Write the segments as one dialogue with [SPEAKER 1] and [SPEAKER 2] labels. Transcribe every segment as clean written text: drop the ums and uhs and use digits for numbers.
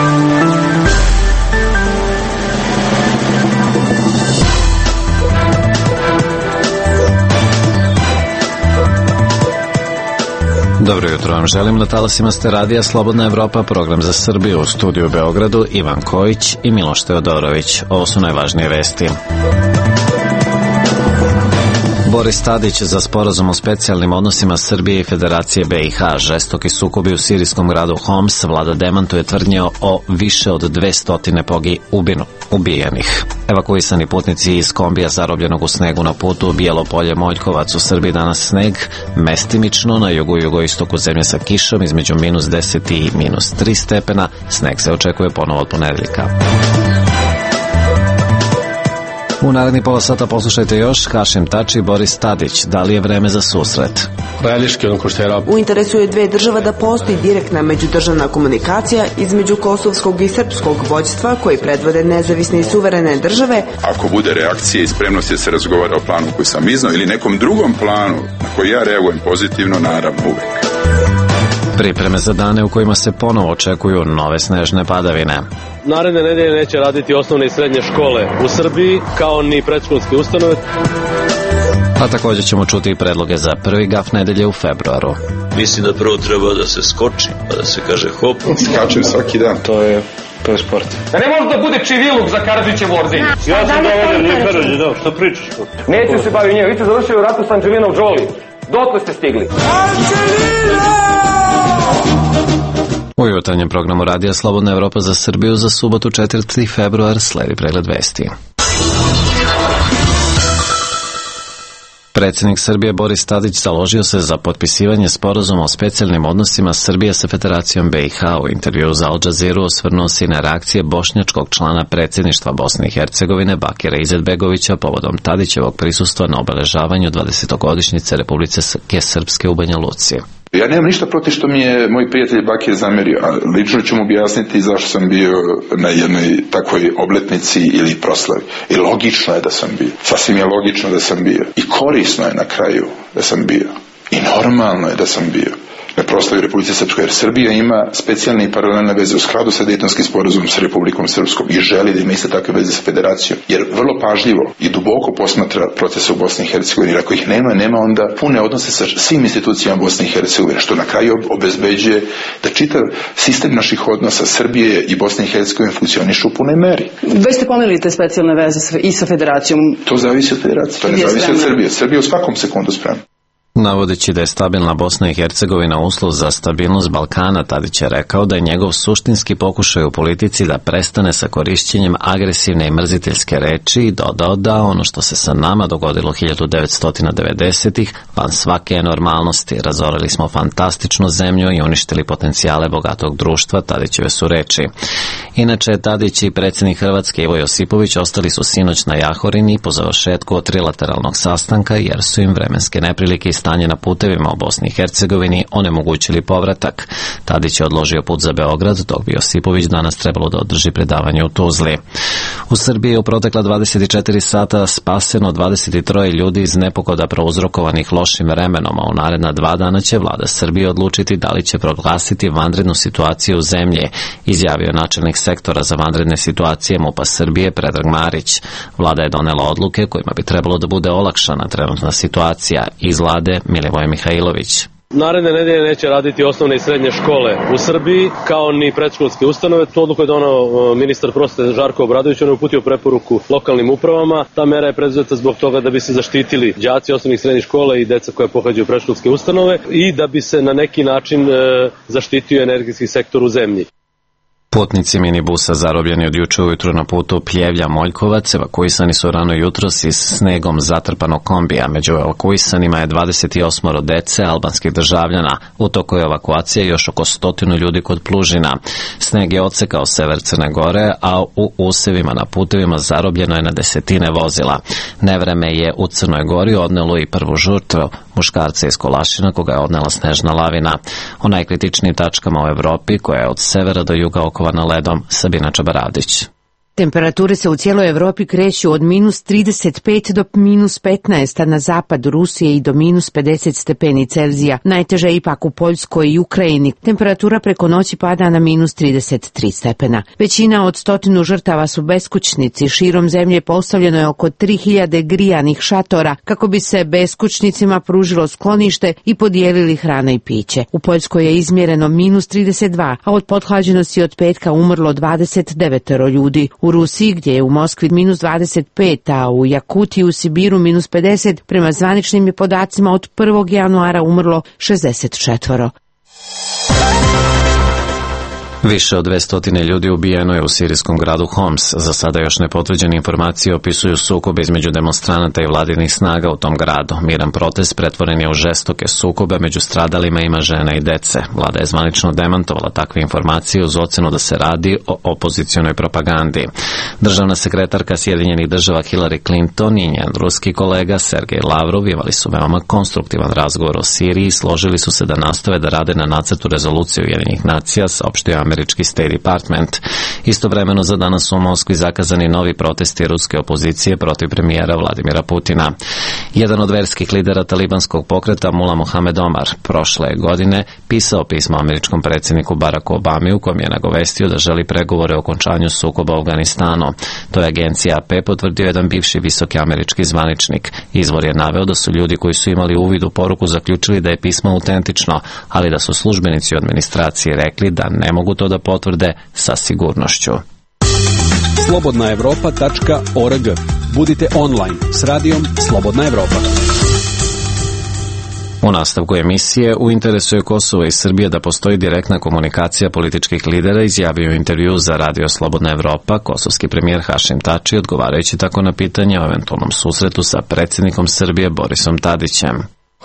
[SPEAKER 1] Dobro jutro vam želim, na talasima ste radija Slobodna Evropa, program za Srbiju, u studiju u Beogradu Ivan Kojić i Miloš Teodorović. Ovo su najvažnije vesti. Boris Tadić za sporazum o specijalnim odnosima Srbije i Federacije BiH. Žestoki sukobi u sirijskom gradu Homs. Vlada demantuje tvrdnje o više od 200 ubijenih. Evakuisani putnici iz kombija zarobljenog u snegu na putu Bijelo Polje Moljkovac. U Srbiji danas sneg, mestimično na jugu i jugoistoku zemlje sa kišom između -10 i -3 stepena. Sneg se očekuje ponovo od ponedeljka. U naredni pola sata poslušajte još Hašim Tači i Boris Tadić. Da li je vreme za susret?
[SPEAKER 2] U interesu je dve država da postoji direktna međudržavna komunikacija između kosovskog i srpskog vođstva koji predvode nezavisne i suverene države.
[SPEAKER 3] Ako bude reakcije i spremnosti da se razgovara o planu koji sam iznao ili nekom drugom planu na koji ja reagujem pozitivno, naravno uvek.
[SPEAKER 1] Pripreme za dane u kojima se ponovo očekuju nove snežne padavine.
[SPEAKER 4] Naredne nedelje neće raditi osnovne i srednje škole u Srbiji, kao ni predškolske ustanove.
[SPEAKER 1] A također ćemo čuti i predloge za prvi gaf nedelje u februaru.
[SPEAKER 5] Mislim da prvo treba da se skoči, pa da se kaže hop.
[SPEAKER 3] Skačem svaki dan.
[SPEAKER 4] To je sport.
[SPEAKER 6] Da ne može da bude Čiviluk za Karadžićev ordenje.
[SPEAKER 4] Ja sam dovoljan, nije Karadžić, da, šta pričaš?
[SPEAKER 6] Neću se baviti njega, vi ste završili u ratu s Anđelinom Jolie. Dotle ste stigli.
[SPEAKER 1] U jutarnjem programu radija Slobodna Evropa za Srbiju za subotu 4. februar sledi pregled vesti. Predsjednik Srbije Boris Tadić založio se za potpisivanje sporazuma o specijalnim odnosima Srbije sa Federacijom BiH. U intervjuu za Al Jazeeru osvrnuo se i na reakcije bošnjačkog člana predsjedništva Bosne i Hercegovine Bakira Izetbegovića povodom Tadićevog prisustva na obeležavanju 20-godišnjice Republike Srpske u Banja Luci.
[SPEAKER 3] Ja nemam ništa protiv što mi je moj prijatelj Bakir zamerio, a lično ću mu objasniti zašto sam bio na jednoj takvoj obletnici ili proslavi. I logično je da sam bio. Sasvim je logično da sam bio. I korisno je na kraju da sam bio. I normalno je da sam bio na proslavi Republike Srpske, jer Srbija ima specijalne i paralelne veze u skladu sa Dejtonskim sporazumom sa Republikom Srpskom i želi da ima iste takve veze sa Federacijom, jer vrlo pažljivo i duboko posmatra procese u Bosni i Hercegovini, jer ako ih nema onda pune odnose sa svim institucijama Bosne i Hercegovine, što na kraju obezbeđuje da čitav sistem naših odnosa Srbije i Bosne i Hercegovine funkcioniše u punoj meri.
[SPEAKER 7] Već ste pomenuli te specijalne veze i sa Federacijom.
[SPEAKER 3] To zavisi od Federacije, to ne zavisi od Srbije. Srbija u svakom sekundu spremna.
[SPEAKER 1] Navodeći da je stabilna Bosna i Hercegovina uslov za stabilnost Balkana, Tadić je rekao da je njegov suštinski pokušaj u politici da prestane sa korišćenjem agresivne i mrziteljske reči i dodao da ono što se sa nama dogodilo 1990-ih van svake normalnosti. Razorili smo fantastičnu zemlju i uništili potencijale bogatog društva, Tadićeve su reči. Inače, Tadić i predsjednik Hrvatske Ivo Josipović ostali su sinoć na Jahorini po završetku trilateralnog sastanka jer su im vremenske neprilike i stanje na putevima u Bosni i Hercegovini onemogućili povratak. Tadić je odložio put za Beograd, dok bi Josipović danas trebalo da održi predavanje u Tuzli. U Srbiji je u protekla 24 sata spaseno 23 ljudi iz nepogoda prouzrokovanih lošim vremenom, a u naredna 2 dana će vlada Srbije odlučiti da li će proglasiti vanrednu situaciju u zemlji, izjavio načelnik sektora za vanredne situacije MUP-a Srbije Predrag Marić. Vlada je donela odluke kojima bi trebalo da bude olakšana trenutna situacija. Iz vlade Milivoj Mihajlović.
[SPEAKER 4] Naredne nedelje neće raditi osnovne i srednje škole u Srbiji, kao ni predškolske ustanove. Tu odluku je donao ministar prosvete Žarko Obradović, on je uputio preporuku lokalnim upravama. Ta mera je preduzeta zbog toga da bi se zaštitili đaci osnovnih i srednjih škola i deca koja pohađaju predškolske ustanove i da bi se na neki način zaštitio energetski sektor u zemlji.
[SPEAKER 1] Putnici minibusa zarobljeni od juče ujutro na putu Pljevlja-Moljkovac evakuisani su rano jutros iz snegom zatrpanog kombija. Među evakuisanima je 28 dece albanskih državljana. U toku je evakuacije još oko 100 ljudi kod Plužina. Sneg je odsekao sever Crne Gore, a u usevima na putevima zarobljeno je na desetine vozila. Nevreme je u Crnoj Gori odnelo i prvu žrtvu, muškarca iz Kolašina koga je odnela snežna lavina. O najkritičnijim tačkama u Evropi, koja je od severa do juga okovana ledom, Sabina Čabaravdić.
[SPEAKER 8] Temperature se u cijeloj Evropi kreću od -35 do -15, a na zapadu Rusije i do -50 stepeni Celzija. Najteže je ipak u Poljskoj i Ukrajini. Temperatura preko noći pada na -33 stepena. Većina od 100 žrtava su beskućnici. Širom zemlje postavljeno je oko 3000 grijanih šatora kako bi se beskućnicima pružilo sklonište i podijelili hrana i piće. U Poljskoj je izmjereno -32, a od pothlađenosti od petka umrlo 29 ljudi. U Rusiji, gdje je u Moskvi -25, a u Jakutiji u Sibiru -50, prema zvaničnim je podacima od 1. januara umrlo 64.
[SPEAKER 1] Više od 200 ljudi ubijeno je u sirijskom gradu Homs. Za sada još nepotvrđene informacije opisuju sukobe između demonstranata i vladinih snaga u tom gradu. Miran protest pretvoren je u žestoke sukobe, među stradalima ima žena i dece. Vlada je zvanično demantovala takve informacije uz ocenu da se radi o opozicionoj propagandi. Državna sekretarka Sjedinjenih država Hillary Clinton i njen ruski kolega Sergej Lavrov imali su veoma konstruktivan razgovor o Siriji i složili su se da nastave da rade na nacrtu rezolucije Ujedinjenih nacija, saopštio američki State Department. Istovremeno za danas u Moskvi zakazani novi protesti ruske opozicije protiv premijera Vladimira Putina. Jedan od verskih lidera talibanskog pokreta, Mula Mohamed Omar, prošle godine pisao pismo američkom predsjedniku Baracku Obami u kojem je nagovestio da želi pregovore o okončanju sukoba u Afganistanu. To je agencija AP potvrdio jedan bivši visoki američki zvaničnik. Izvor je naveo da su ljudi koji su imali uvid u poruku zaključili da je pismo autentično, ali da su službenici administracije rekli da ne mogu to da potvrde sa sigurnošću.
[SPEAKER 9] slobodnaevropa.org. Budite online s radijom Slobodna Evropa.
[SPEAKER 1] U nastavku emisije U interesu je Kosova i Srbije da postoji direktna komunikacija političkih lidera, izjavio u intervju za radio Slobodna Evropa kosovski premijer Hašim Tači, odgovarajući tako na pitanje o eventualnom susretu sa predsjednikom Srbije Borisom Tadićem.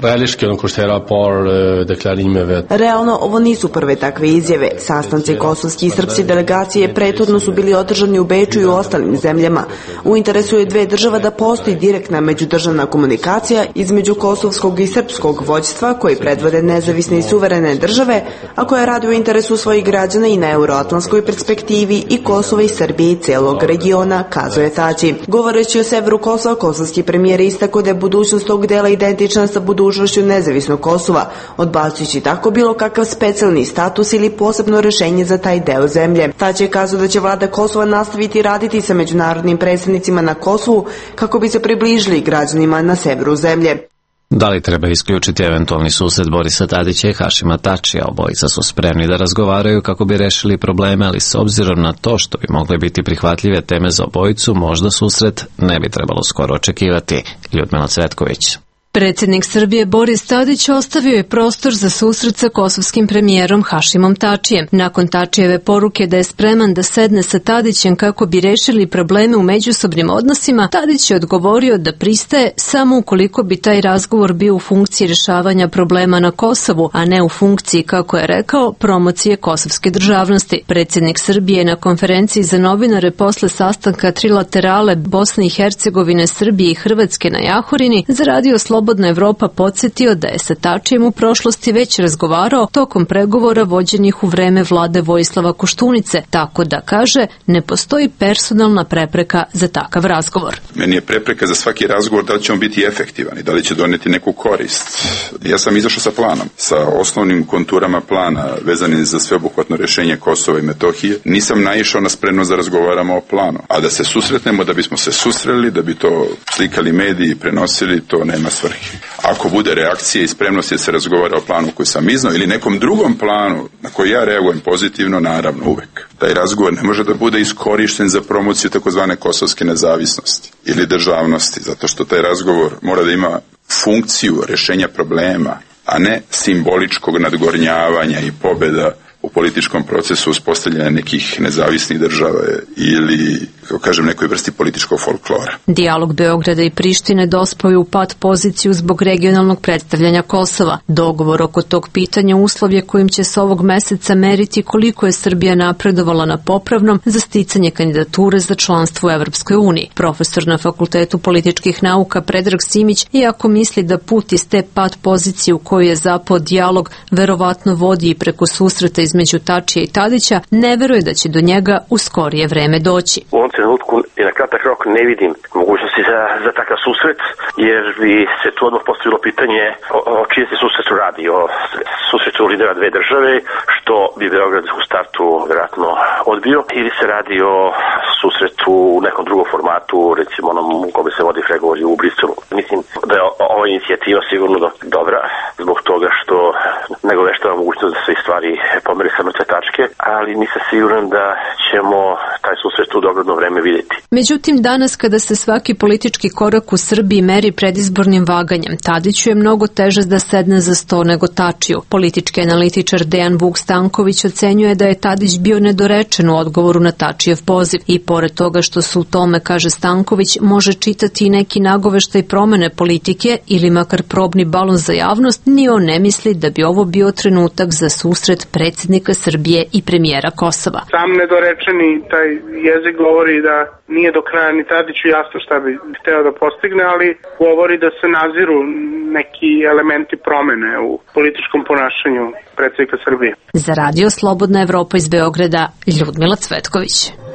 [SPEAKER 2] Realno, ovo nisu prve takve izjave. Sastanci kosovske i srpske delegacije prethodno su bili održani u Beču i u ostalim zemljama. U interesu je dve država da postoji direktna međudržavna komunikacija između kosovskog i srpskog vođstva koji predvode nezavisne i suverene države, a koja radi u interesu svojih građana i na euroatlantskoj perspektivi i Kosova i Srbije i celog regiona, kazuje Tači. Govoreći o severu Kosova, kosovski premijer istakao da je budućnost tog dela identična sa budućnošću nezavisnog Kosova, odbacujući tako bilo kakav specijalni status ili posebno rešenje za taj deo zemlje. Tači je kazao da će vlada Kosova nastaviti raditi sa međunarodnim predstavnicima na Kosovu kako bi se približili građanima na severu zemlje.
[SPEAKER 1] Da li treba isključiti eventualni susret Borisa Tadića i Hašima Tačija? Obojica su spremni da razgovaraju kako bi rešili probleme, ali s obzirom na to što bi mogle biti prihvatljive teme za obojicu, možda susret ne bi trebalo skoro očekivati. Ljudmila Cvetković.
[SPEAKER 10] Predsjednik Srbije Boris Tadić ostavio je prostor za susret sa kosovskim premijerom Hašimom Tačijem. Nakon Tačijeve poruke da je spreman da sedne sa Tadićem kako bi rešili probleme u međusobnim odnosima, Tadić je odgovorio da pristaje samo ukoliko bi taj razgovor bio u funkciji rešavanja problema na Kosovu, a ne u funkciji, kako je rekao, promocije kosovske državnosti. Predsjednik Srbije je na konferenciji za novinare posle sastanka trilaterale Bosne i Hercegovine, Srbije i Hrvatske na Jahorini za radio Slobodna Evropa podsjetio da je sa Tačijem u prošlosti već razgovarao tokom pregovora vođenih u vreme vlade Vojislava Koštunice, tako da, kaže, ne postoji personalna prepreka za takav razgovor.
[SPEAKER 3] Meni je prepreka za svaki razgovor da li će on biti efektivan i da li će doneti neku korist. Ja sam izašao sa planom, sa osnovnim konturama plana vezanim za sveobuhvatno rešenje Kosova i Metohije. Nisam naišao na spremnost da razgovaramo o planu, a da se susretnemo, da bismo se susreli, da bi to slikali mediji i prenosili, to nema svrhe. Ako bude reakcija i spremnost da se razgovara o planu koji sam iznao ili nekom drugom planu na koji ja reagujem pozitivno, naravno uvek. Taj razgovor ne može da bude iskorišten za promociju takozvane kosovske nezavisnosti ili državnosti, zato što taj razgovor mora da ima funkciju rešenja problema, a ne simboličkog nadgornjavanja i pobjeda u političkom procesu uspostavljanja nekih nezavisnih država ili, kako kažem, nekoj vrsti političkog folklora.
[SPEAKER 10] Dijalog Beograda i Prištine dospao je u pad poziciju zbog regionalnog predstavljanja Kosova. Dogovor oko tog pitanja uslov je kojim će se ovog meseca meriti koliko je Srbija napredovala na popravnom za sticanje kandidature za članstvo u Evropskoj uniji. Profesor na Fakultetu političkih nauka Predrag Simić, iako misli da put iz te pad pozicije u koju je zapao dijalog, verovatno vodi i preko susreta između Tačija i Tadića, ne veruje da će do njega u skorije vreme doći.
[SPEAKER 11] U ovom trenutku i na kratak rok ne vidim mogućnosti za takav susret, jer bi se tu odmah postavilo pitanje o čije se susretu radi, o susretu lidera dve države, što bi Beograd u startu vjerojatno odbio, ili se radi o susretu u nekom drugom formatu, recimo onom u kome se vodi pregovori u Briselu. Mislim da je ova inicijativa sigurno dobra, zbog toga što nego veštava mogućnost da se i stvari pomeri sa mrtve tačke, ali nisam siguran da ćemo taj susret u dogledno vreme vidjeti.
[SPEAKER 10] Međutim, danas kada se svaki politički korak u Srbiji meri predizbornim vaganjem, Tadiću je mnogo teže da sedne za sto nego Tačiju. Politički analitičar Dejan Vuk Stanković ocenjuje da je Tadić bio nedorečen u odgovoru na Tačijev poziv i pored toga što su u tome, kaže Stanković, može čitati i neki nagoveštaj promene politike ili makar probni balon za javnost, ni on ne misli da bi ovo bio trenutak za susret predsjednika Srbije i premijera Kosova.
[SPEAKER 12] Sam nedorečeni taj jezik govori da nije do kraja ni Tadiću jasno šta bi hteo da postigne, ali govori da se naziru neki elementi promene u političkom ponašanju predsjednika Srbije.
[SPEAKER 10] Za Radio Slobodna Evropa iz Beograda, Ljudmila Cvetković.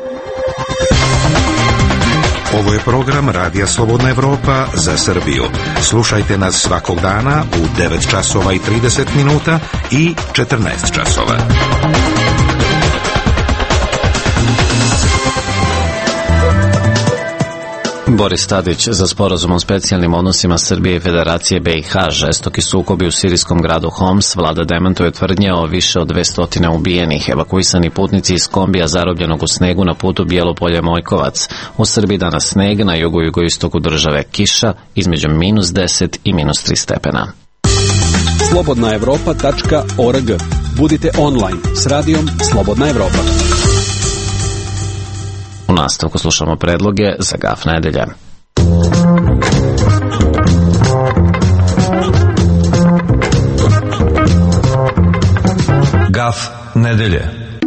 [SPEAKER 13] Ovo je program Radija Slobodna Evropa za Srbiju. Slušajte nas svakog dana u 9 časova i 30 minuta i 14 časova.
[SPEAKER 1] Boris Tadić za sporazumom o specijalnim odnosima Srbije i Federacije BiH, žestoki sukobi u sirijskom gradu Homs, vlada demantuje tvrdnje o više od 200 ubijenih, evakuisani putnici iz kombija zarobljenog u snegu na putu Bijelo-Polje-Mojkovac. U Srbiji danas sneg, na jugu i jugoistoku države kiša, između -10 i -3 stepena.
[SPEAKER 9] slobodnaevropa.org. Budite online s radijom Slobodna Evropa.
[SPEAKER 1] U nastavku slušamo predloge za Gaf nedelje.
[SPEAKER 14] Gaf nedelje.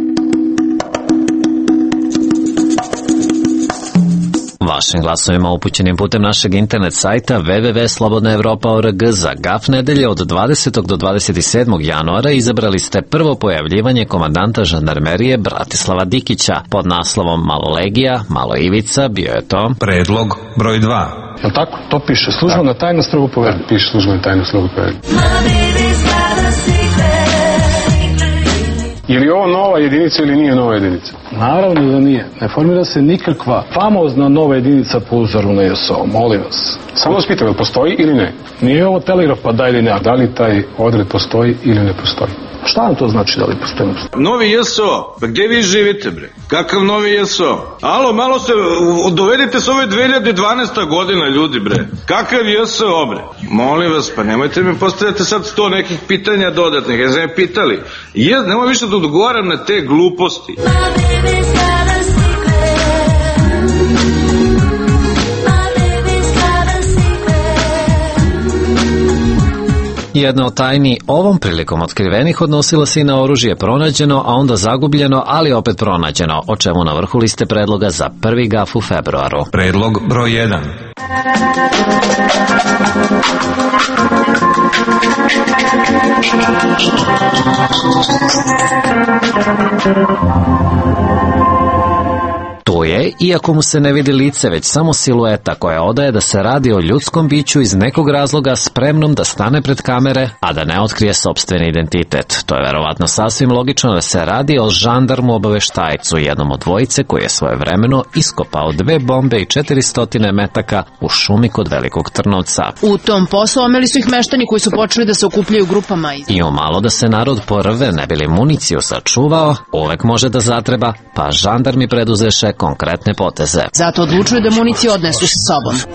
[SPEAKER 1] Vašim glasovima upućenim putem našeg internet sajta www.slobodnaevropa.org za Gaf nedelje od 20. do 27. januara izabrali ste prvo pojavljivanje komandanta žandarmerije Bratislava Dikića pod naslovom Malo Legija, malo Ivica, bio je to
[SPEAKER 14] predlog broj 2.
[SPEAKER 15] Jel tako? To piše službena tajna, strogo poverljivo. Piše službena tajna, strogo poverljivo. Je li ovo nova jedinica ili nije nova jedinica? Naravno da nije. Ne formira se nikakva famozna nova jedinica po uzoru na JSO. Molim vas. Samo vas pitam, postoji ili ne? Nije ovo telegraf pa da ili ne. Da li taj odred postoji ili ne postoji? Šta vam to znači da li postoji?
[SPEAKER 16] Novi JSO? Pa gdje vi živite, bre? Kakav novi JSO? Alo, malo se dovedite s ove 2012. godina, ljudi, bre. Kakav JSO, bre? Molim vas, pa nemojte mi postavljati sad 100 nekih pitanja dodatnih. Ja sam je pitali. Nemoj više da odgovaram na te gluposti.
[SPEAKER 1] Jedna od tajni ovom prilikom otkrivenih odnosila se i na oružje pronađeno, a onda zagubljeno, ali opet pronađeno, o čemu na vrhu liste predloga za prvi Gaf u februaru.
[SPEAKER 14] Predlog broj 1.
[SPEAKER 1] To je, iako mu se ne vidi lice, već samo silueta koja odaje da se radi o ljudskom biću iz nekog razloga spremnom da stane pred kamere, a da ne otkrije sopstveni identitet. To je verovatno sasvim logično da se radi o žandarmu obaveštajcu, jednom od dvojice koji je svojevremeno iskopao 2 bombe i 400 metaka u šumi kod Velikog Trnovca.
[SPEAKER 17] U tom poslu omeli su ih meštani koji su počeli da se okupljaju grupama.
[SPEAKER 1] I umalo da se narod porve, ne bi li municiju sačuvao, uvek može da zatreba, pa žandarmi preduzeše konkretne poteze.
[SPEAKER 17] Zato odlučuju da municiju odnesu sa sobom.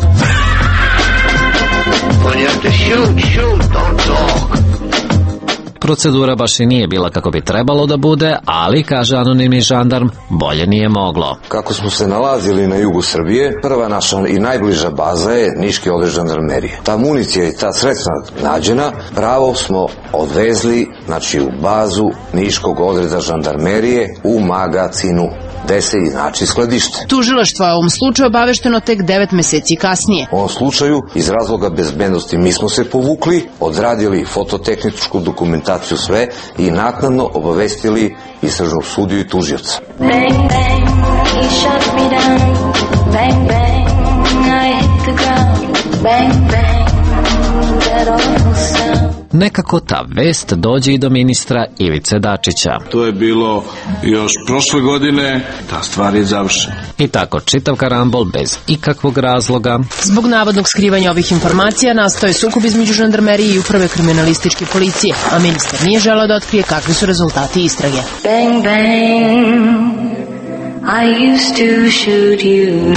[SPEAKER 1] Procedura baš i nije bila kako bi trebalo da bude, ali, kaže anonimni žandarm, bolje nije moglo.
[SPEAKER 18] Kako smo se nalazili na jugu Srbije, prva naša i najbliža baza je Niški odred žandarmerije. Ta municija i ta sredstva nađena, pravo smo odvezli, znači u bazu Niškog odreda žandarmerije u magacinu. gde se inači skladište.
[SPEAKER 17] Tužilaštvo je u ovom slučaju obavešteno tek 9 meseci kasnije.
[SPEAKER 18] U ovom slučaju, iz razloga bezbednosti, mi smo se povukli, odradili fototehničku dokumentaciju sve i naknadno obavestili istražnog sudiju i tužioca.
[SPEAKER 19] Bang, bang, he shut me down. Bang, bang, I hit the ground. Bang, bang, that awful sound.
[SPEAKER 1] Nekako ta vest dođe i do ministra Ivice Dačića.
[SPEAKER 16] To je bilo još prošle godine, ta stvar je završena.
[SPEAKER 1] I tako čitav karambol bez ikakvog razloga.
[SPEAKER 17] Zbog navodnog skrivanja ovih informacija nastao je sukob između žandarmerije i uprave kriminalističke policije, a ministar nije želeo da otkrije kakvi su rezultati istrage.
[SPEAKER 19] Bang, bang, I used to shoot you.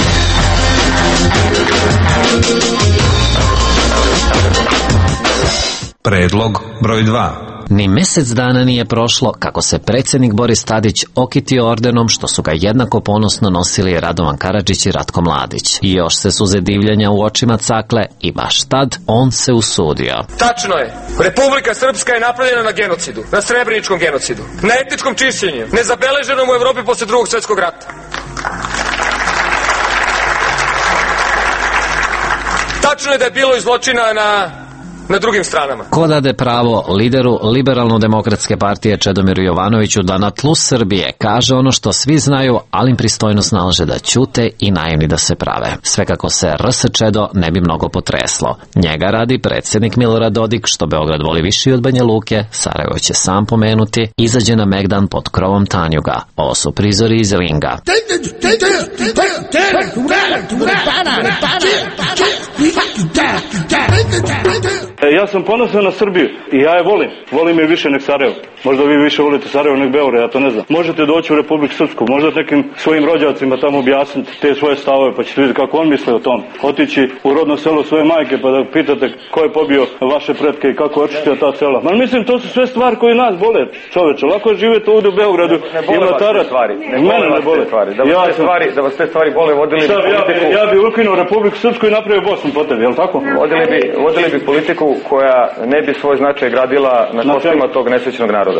[SPEAKER 14] Predlog broj 2.
[SPEAKER 1] Ni mesec dana nije prošlo kako se predsjednik Boris Tadić okitio ordenom što su ga jednako ponosno nosili Radovan Karadžić i Ratko Mladić. I još se suze divljenja u očima cakle i baš tad on se usudio.
[SPEAKER 6] Tačno je. Republika Srpska je napravljena na genocidu, na srebreničkom genocidu, na etničkom čišćenju, nezabeleženom u Evropi posle Drugog svjetskog rata. Tačno je da je bilo i zločina na drugim stranama.
[SPEAKER 1] Ko dade pravo lideru Liberalno-demokratske partije Čedomiru Jovanoviću da na tlu Srbije kaže ono što svi znaju, ali im pristojnost nalaže da ćute i naivni da se prave. Sve kako se RS Čedo ne bi mnogo potreslo. Njega radi predsjednik Milorad Dodik, što Beograd voli više od Banja Luke, Sarajevo će sam pomenuti, izađe na Megdan pod krovom Tanjuga. Ovo su prizori iz Linga.
[SPEAKER 20] Ja sam ponosan na Srbiju i ja je volim. Volim je više nek Sarajevo. Možda vi više volite Sarajevo nek Beograd, ja to ne znam. Možete doći u Republiku Srpsku, možda nekim svojim rođacima tamo objasniti te svoje stavove, pa ćete vidjeti kako on misle o tom. Otići u rodno selo svoje majke pa da pitate ko je pobio vaše pretke i kako je očistio ta sela. Ma mislim, to su sve stvari koje nas bole, čoveče. Lako je živjeti ovdje u Beogradu.
[SPEAKER 6] Ne bole vas te stvari.
[SPEAKER 20] Mene ne bole.
[SPEAKER 6] Da vas te stvari bole, vodili bi politiku.
[SPEAKER 20] Ja bi ukinuo Republiku Srpsku i napravio Bosnu po tebi, je li tako?
[SPEAKER 6] Vodili bi politiku koja ne bi svoj značaj gradila na kostima tog nesrećnog naroda.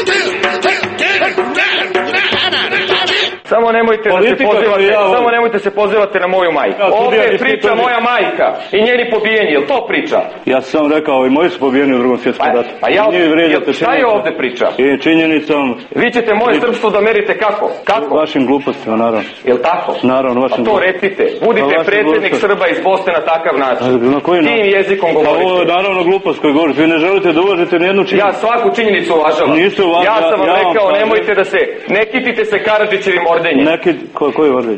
[SPEAKER 6] Samo nemojte se pozivati na moju majku. Ovdje priča moja majka i njeni pobijeni, je li to priča?
[SPEAKER 20] Ja sam rekao i moji su pobijeni u Drugom svjetskom ratu.
[SPEAKER 6] Šta je ovdje priča?
[SPEAKER 20] I činjenicom.
[SPEAKER 6] Vi ćete moje srpstvo da merite kako?
[SPEAKER 20] Vašim glupostima, naravno.
[SPEAKER 6] Je li tako?
[SPEAKER 20] Naravno, vašim
[SPEAKER 6] glupostima. To recite. Budite predsjednik Srba iz Bosne na takav način. Tim jezikom govorite.
[SPEAKER 20] Ovo je naravno glupost koju govorite. Vi ne želite da uvažite nijednu činjenicu.
[SPEAKER 6] Ja svaku činjenicu uvažavam. Ja sam vam rekao, nemojte da se, ne kitite se Karadžićevim ordenjem.
[SPEAKER 20] Koji ordenje?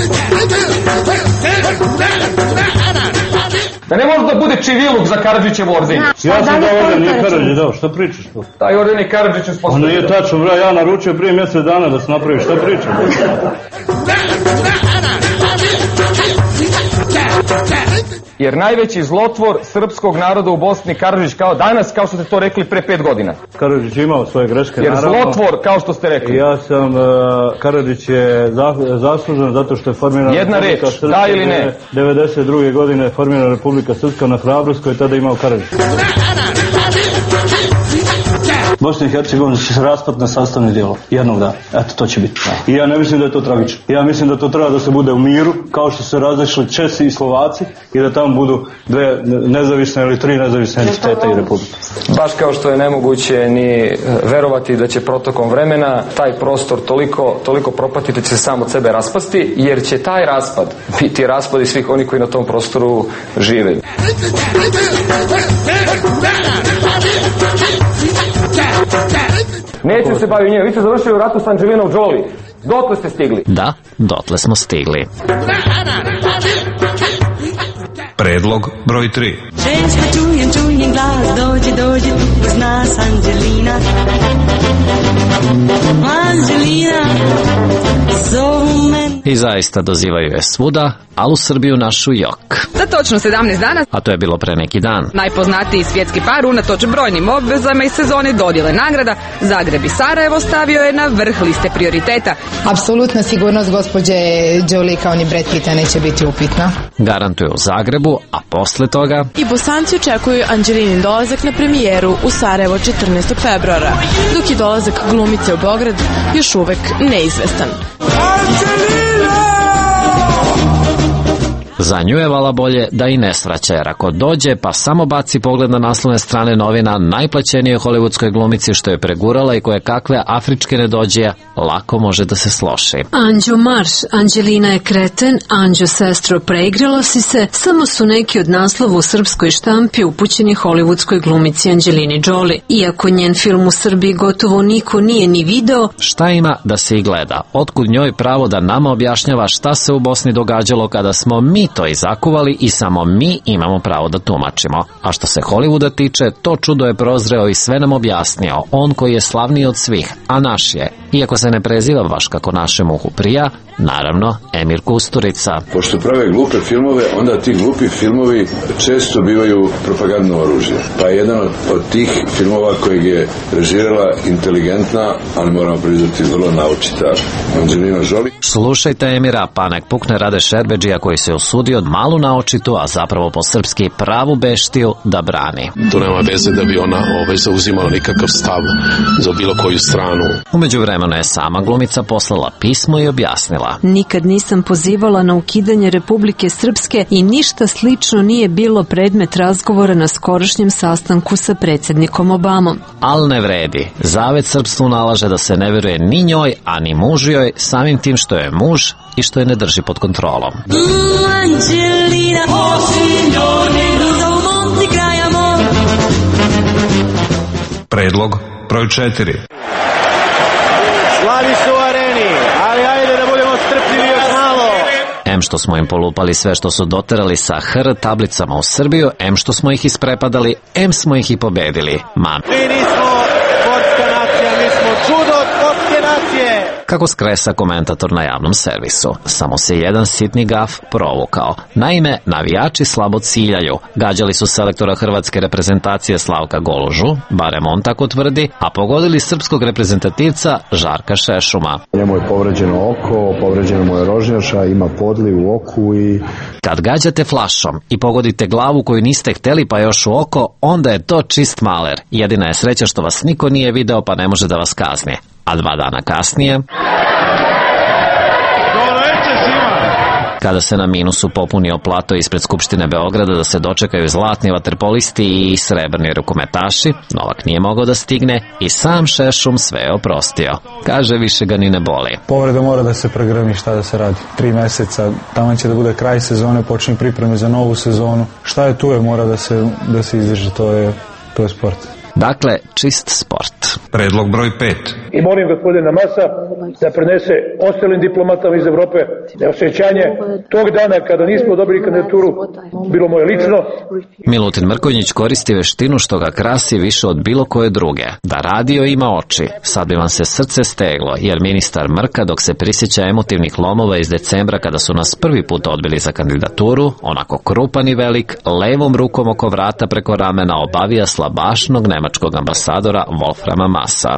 [SPEAKER 6] Da ne može da bude čiviluk za Karadžićevo ordenje.
[SPEAKER 20] Ja sam dao orden, nije Karadžić dao, šta pričaš to?
[SPEAKER 6] Taj orden je Karadžić uspostavio.
[SPEAKER 20] Nije tačno, bra, ja naručio prije mjesec dana da se napravi, šta pričaš?
[SPEAKER 6] Jer najveći zlotvor srpskog naroda u Bosni Karadžić kao danas, kao što ste to rekli pre 5 godina.
[SPEAKER 20] Karadžić je imao svoje greške,
[SPEAKER 6] jer
[SPEAKER 20] naravno.
[SPEAKER 6] Jer zlotvor, kao što ste rekli.
[SPEAKER 20] Ja sam, Karadžić je zaslužen zato što je formirana Republika Srpska.
[SPEAKER 6] Da ili ne?
[SPEAKER 20] 92. godine je formirana Republika Srpska na Hrabrovskoj, koji je tada imao Karadžić. Bosna i Hercegovina će se raspati na sastavni dijelo jednog dana. Eto, to će biti. I ja ne mislim da je to tragično. Ja mislim da to treba da se bude u miru, kao što se razišli Česi i Slovaci i da tamo budu 2 nezavisne ili 3 nezavisne entiteta i republike.
[SPEAKER 6] Baš kao što je nemoguće ni verovati da će protokom vremena taj prostor toliko propatiti da će se sam od sebe raspasti, jer će taj raspad biti raspad i svih onih koji na tom prostoru žive. Neću se baviti njima, vi ste završili u ratu s Anđelinom Jolie. Dotle ste stigli?
[SPEAKER 1] Da, dotle smo stigli.
[SPEAKER 14] Predlog broj 3.
[SPEAKER 19] Ženska čujem glas, dođi, uz nas Anđelina. Anđelina, zovu men.
[SPEAKER 1] I zaista dozivaju je svuda, ali u Srbiju našu jok.
[SPEAKER 21] Za točno 17 dana.
[SPEAKER 1] A to je bilo pre neki dan.
[SPEAKER 21] Najpoznatiji svjetski par unatoč brojnim obvezama iz sezone dodjele nagrada Zagreb i Sarajevo stavio je na vrh liste prioriteta.
[SPEAKER 22] Apsolutna sigurnost gospođe Jolie kao ni Brad Pitta neće biti upitna.
[SPEAKER 1] Garantuju u Zagrebu, a posle toga...
[SPEAKER 23] I Bosanci očekuju Anđelinin dolazak na premijeru u Sarajevo 14. februara, dok je dolazak glumice u Beograd još uvek neizvestan.
[SPEAKER 1] Za nju je vala bolje da i ne svraća, jer ako dođe pa samo baci pogled na naslovne strane novina najplaćenije hollywoodskoj glumici što je pregurala i koje kakve afričke nedođija, lako može da se sloši.
[SPEAKER 10] Anđo marš, Anđelina je kreten, Anđo sestro preigrala si se, samo su neki od naslova u srpskoj štampi upućeni hollywoodskoj glumici Anđelini Jolie. Iako njen film u Srbiji gotovo niko nije ni video,
[SPEAKER 1] šta ima da se i gleda? Otkud njoj pravo da nama objašnjava šta se u Bosni događalo kada smo mi to i zakuvali i samo mi imamo pravo da tumačimo. A što se Hollywooda tiče, to čudo je prozreo i sve nam objasnio, on koji je slavniji od svih, a naš je, iako se ne preziva baš kako našem uhu prija, naravno, Emir Kusturica.
[SPEAKER 4] Pošto prave glupe filmove, onda ti glupi filmovi često bivaju propagandno oružje. Pa je jedan od tih filmova kojeg je režirala inteligentna, ali moramo priznati vrlo naučita Anđelina Jolie.
[SPEAKER 1] Slušajte Emira, pa nek pukne Rade Šerbedžija koji se usudio malu naočitu, a zapravo po srpski pravu beštiju da brani.
[SPEAKER 5] To nema veze da bi ona zauzimala nikakav stav za bilo koju stranu.
[SPEAKER 1] U međuvremenu je sama glumica poslala pismo i objasnila.
[SPEAKER 10] Nikad nisam pozivala na ukidanje Republike Srpske i ništa slično nije bilo predmet razgovora na skorašnjem sastanku sa predsjednikom Obamom.
[SPEAKER 1] Al ne vredi. Zavet srpstvu nalaže da se ne veruje ni njoj, a ni mužu joj, samim tim što je muž i što je ne drži pod kontrolom.
[SPEAKER 14] Predlog broj 4.
[SPEAKER 7] Slavi su u areni, ali ajde da budemo strpljivi još malo.
[SPEAKER 1] Em što smo im polupali sve što su doterali sa HR tablicama u Srbiju, em što smo ih isprepadali, em smo ih i pobedili.
[SPEAKER 7] Mi nismo sportska nacija, mi smo čudo sportske nacije.
[SPEAKER 1] Kako skresa komentator na javnom servisu. Samo se jedan sitni gaf provukao. Naime, navijači slabo ciljaju. Gađali su selektora hrvatske reprezentacije Slavka Golužu, barem on tako tvrdi, a pogodili srpskog reprezentativca Žarka Šešuma.
[SPEAKER 24] Njemu je povređeno oko, povređeno mu je rožnjaša, ima podliv u oku i...
[SPEAKER 1] Kad gađate flašom i pogodite glavu koju niste hteli pa još u oko, onda je to čist maler. Jedina je sreća što vas niko nije video pa ne može da vas kazni. A 2 dana kasnije, kada se na minusu popunio plato ispred Skupštine Beograda da se dočekaju zlatni vaterpolisti i srebrni rukometaši, Novak nije mogao da stigne i sam Šešum sve je oprostio. Kaže, više ga ni ne boli.
[SPEAKER 25] Povreda mora da se pregrmi, šta da se radi. 3 meseca, tamo će da bude kraj sezone, počne pripreme za novu sezonu. Šta je tu je, mora da se izdrži, to je sport.
[SPEAKER 1] Dakle, čist sport.
[SPEAKER 14] Predlog broj 5.
[SPEAKER 26] I molim gospodina Masa da prenese ostalim diplomatama iz Evrope da je osjećanje tog dana kada nismo dobili kandidaturu bilo moje lično.
[SPEAKER 1] Milutin Mrkonjić koristi veštinu što ga krasi više od bilo koje druge. Da radio ima oči. Sad bi vam se srce steglo, jer ministar Mrka, dok se prisjeća emotivnih lomova iz decembra kada su nas prvi put odbili za kandidaturu, onako krupan i velik, levom rukom oko vrata preko ramena obavija slabašnog nemačkog ambasadora Wolframa Massa.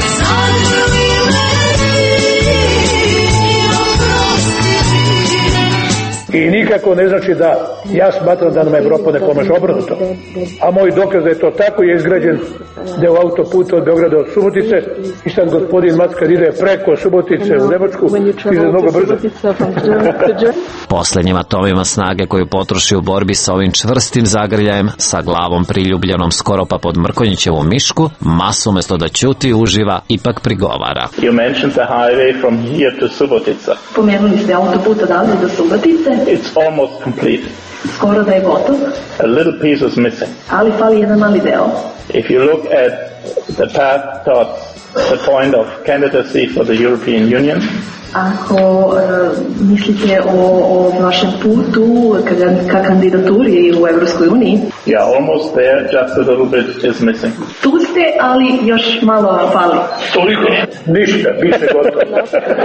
[SPEAKER 26] I nikako ne znači da ja smatram da nam Evropa ne pomaže, obrnuto. A moj dokaz da je to tako je izgrađen deo autoputa od Beograda od Subotice i sad gospodin Mac kad ide preko Subotice u Nemačku ide mnogo brzo.
[SPEAKER 1] Posljednjim atomima snage koju potroši u borbi sa ovim čvrstim zagrljajem, sa glavom priljubljenom skoro pa pod Mrkonjićevu mišku, Mas umjesto da ćuti uživa, ipak prigovara.
[SPEAKER 27] You mentioned the highway from here to Subotica.
[SPEAKER 28] Pomenuli ste autoput odavde do Subotice.
[SPEAKER 27] It's almost complete.
[SPEAKER 28] Skoro da je gotov.
[SPEAKER 27] A little piece is missing.
[SPEAKER 28] Ali fali jedan mali deo.
[SPEAKER 27] If you look at the path towards the point of candidacy for the European Union,
[SPEAKER 28] ako mislite o vašem putu ka kandidaturi u Evropskoj uniji,
[SPEAKER 27] yeah, almost there, just a little bit is missing.
[SPEAKER 28] Tu ste, ali još malo fali.
[SPEAKER 27] Toliko?
[SPEAKER 26] Ništa, bit će gotovo.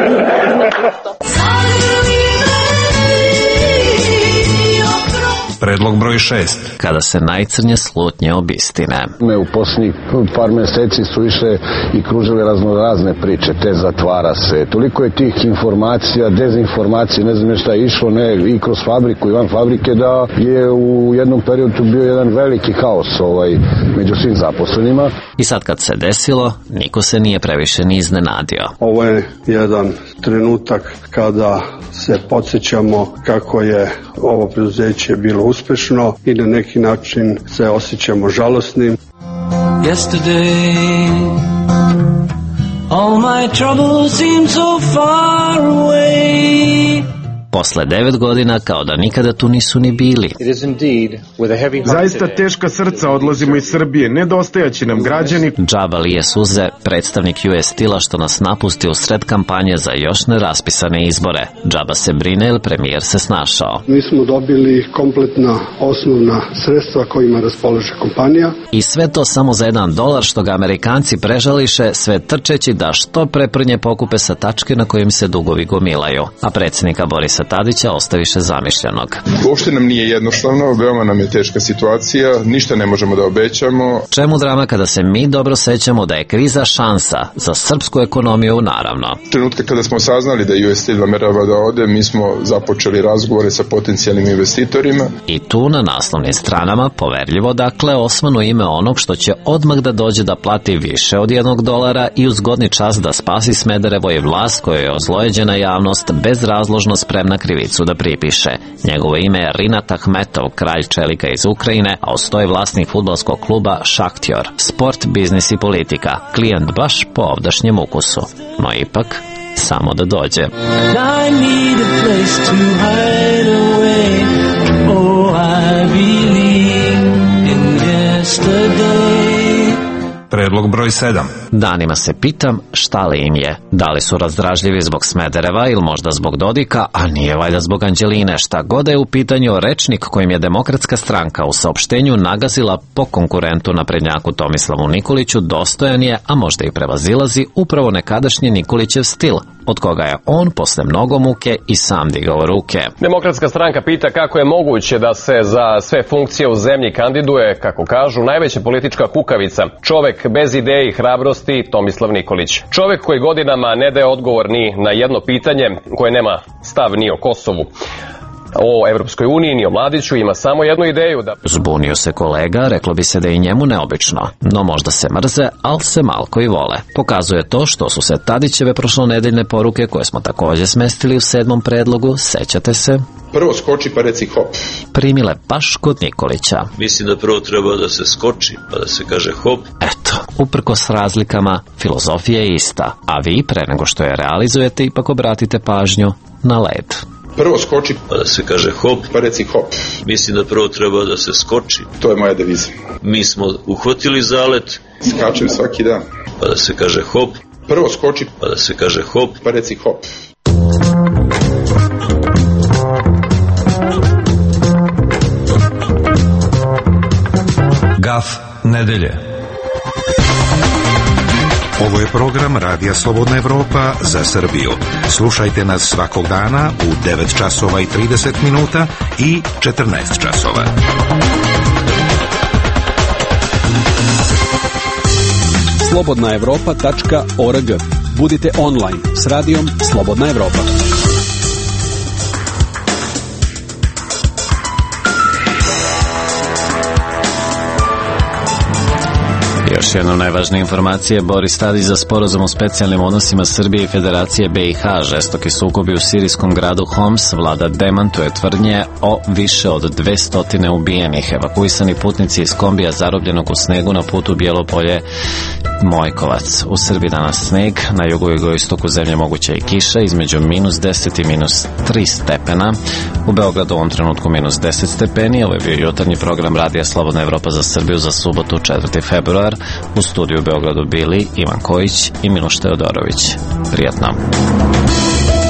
[SPEAKER 14] Predlog broj 6.
[SPEAKER 1] Kada se najcrnje slutnje obistine.
[SPEAKER 24] U posljednjih par meseci su išle i kružile razne priče, te zatvara se. Toliko je tih informacija, dezinformacija, ne znam šta je išlo, i kroz fabriku i van fabrike, da je u jednom periodu bio jedan veliki haos među svim zaposlenima.
[SPEAKER 1] I sad kad se desilo, niko se nije previše ni iznenadio.
[SPEAKER 24] Ovo je jedan
[SPEAKER 2] trenutak kada se podsjećamo kako je ovo preduzeće bilo uspešno i na neki način se osjećamo žalosnim.
[SPEAKER 3] Yesterday, all my troubles seem so far away.
[SPEAKER 1] Posle 9 godina kao da nikada tu nisu ni bili.
[SPEAKER 8] Zaista teška srca odlazimo iz Srbije, nedostajaće nam građani.
[SPEAKER 1] Džaba lije suze, predstavnik US Stila što nas napusti u sred kampanje za još neraspisane izbore. Džaba se brine jer premijer se snašao.
[SPEAKER 2] Mi smo dobili kompletna osnovna sredstva kojima raspolaže kompanija.
[SPEAKER 1] I sve to samo za $1 što ga Amerikanci prežališe, sve trčeći da što preprnje pokupe sa tačke na kojim se dugovi gomilaju. A predsjednika Borisa Tadića ostaviše zamišljenog.
[SPEAKER 8] Uopšte nam nije jednostavno, veoma nam je teška situacija, ništa ne možemo da obećamo.
[SPEAKER 1] Čemu drama kada se mi dobro sećamo da je kriza šansa za srpsku ekonomiju, naravno.
[SPEAKER 8] Trenutka kada smo saznali da US Steel namerava da ode, mi smo započeli razgovore sa potencijalnim investitorima.
[SPEAKER 1] I tu na naslovnim stranama, poverljivo dakle, osvanu ime onog što će odmah da dođe da plati više od $1 i u zgodni čas da spasi Smederevo i vlast koja je ozlojeđena javnost bezrazložno spremna krivicu da pripiše. Njegovo ime je Rinat Ahmetov, kralj čelika iz Ukrajine, a ostoji vlasnik fudbalskog kluba Šaktjor. Sport, biznis i politika. Klijent baš po ovdašnjem ukusu. No ipak, samo da dođe.
[SPEAKER 3] I need a place to hide away. Oh, I believe in yesterday.
[SPEAKER 14] Predlog broj 7.
[SPEAKER 1] Danima se pitam šta li im je. Da li su razdražljivi zbog Smedereva ili možda zbog Dodika, a nije valjda zbog Anđeline. Šta god je u pitanju, rečnik kojim je Demokratska stranka u saopštenju nagazila po konkurentu naprednjaku Tomislavu Nikoliću dostojan je, a možda i prevazilazi, upravo nekadašnji Nikolićev stil, od koga je on posle mnogo muke i sam digao ruke.
[SPEAKER 9] Demokratska stranka pita kako je moguće da se za sve funkcije u zemlji kandiduje, kako kažu, najveća politička kukavica, čovek bez ideje i hrabrosti, Tomislav Nikolić. Čovek koji godinama ne daje odgovor ni na jedno pitanje, koje nema stav ni o Kosovu, o Evropskoj uniji, ni o Mladiću, ima samo jednu ideju da...
[SPEAKER 1] Zbunio se kolega, reklo bi se da je i njemu neobično. No možda se mrze, ali se malko i vole. Pokazuje to što su se Tadićeve prošlonedeljne poruke, koje smo također smestili u 7. predlogu, sećate se?
[SPEAKER 8] Prvo skoči pa reci hop.
[SPEAKER 1] Primile baš kod Nikolića.
[SPEAKER 11] Mislim da prvo treba da se skoči pa da se kaže hop.
[SPEAKER 1] Eto, uprkos razlikama, filozofija je ista, a vi pre nego što je realizujete ipak obratite pažnju na led.
[SPEAKER 8] Prvo skoči
[SPEAKER 11] pa da se kaže hop,
[SPEAKER 8] pa reci hop.
[SPEAKER 11] Mislim da prvo treba da se skoči.
[SPEAKER 8] To je moja deviza.
[SPEAKER 11] Mi smo uhvatili zalet.
[SPEAKER 8] Skačem svaki dan.
[SPEAKER 11] Pa da se kaže hop.
[SPEAKER 8] Prvo skoči
[SPEAKER 11] pa da se kaže hop,
[SPEAKER 8] pa reci hop.
[SPEAKER 14] Gaf nedelje. Ovo je program Radija Slobodna Evropa za Srbiju. Slušajte nas svakog dana u 9 časova i 30 minuta i 14 časova.
[SPEAKER 12] slobodnaevropa.org. Budite online s radijom Slobodna Evropa.
[SPEAKER 1] Još jedna najvažnija informacija, Boris Tadić za sporazum o specijalnim odnosima Srbije i Federacije BiH, žestoki sukobi u sirijskom gradu Homs, vlada demantuje tvrdnje o više od 200 ubijenih. Evakuisani putnici iz kombija zarobljenog u snegu na putu Bjelopolje Mojkovac. U Srbiji danas sneg, na jugu i jugoistoku zemlje moguća i kiša, između -10 i -3 stepena. U Beogradu u ovom trenutku -10 stepeni. Ovo je bio jutarnji program Radija Slobodna Evropa za Srbiju za subotu 4. februar. U studiju u Beogradu bili Ivan Kojić i Miloš Teodorović. Prijatno.